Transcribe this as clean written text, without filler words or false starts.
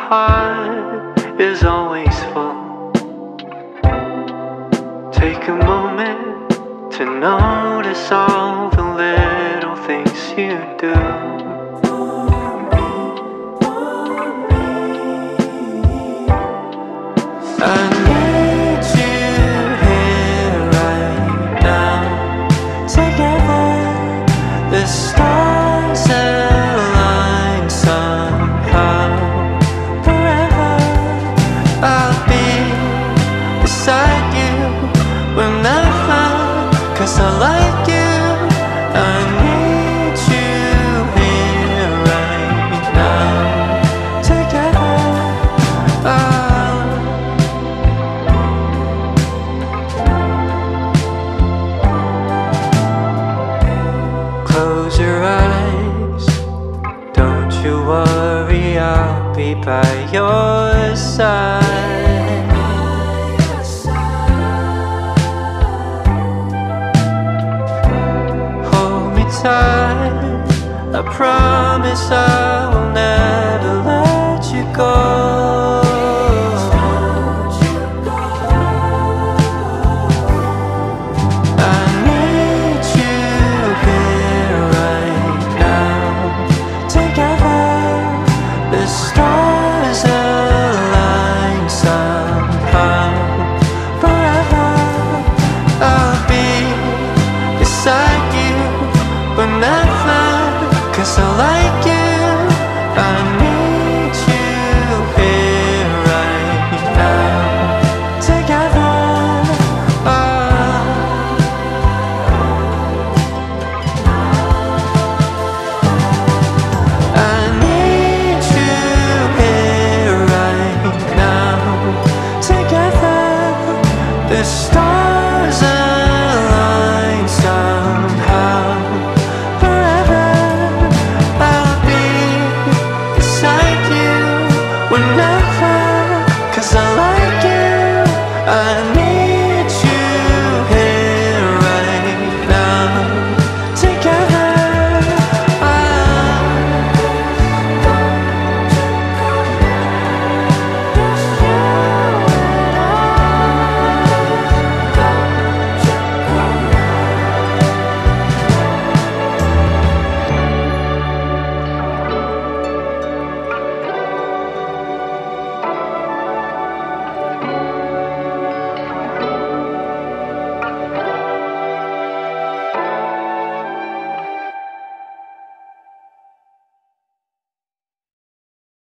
heart is always full. Take a moment to notice all the little things you do. I need you here right now. Together, the stars align somehow. Forever, I'll be beside you whenever, 'cause I like you. I need you here right now. Together, close your eyes, don't you worry, I'll be by your side. Hold me tight, I promise I will never let you go. Stars align somehow. Forever, I'll be beside you whenever, 'cause I like you. I need you here right now. Together, the stars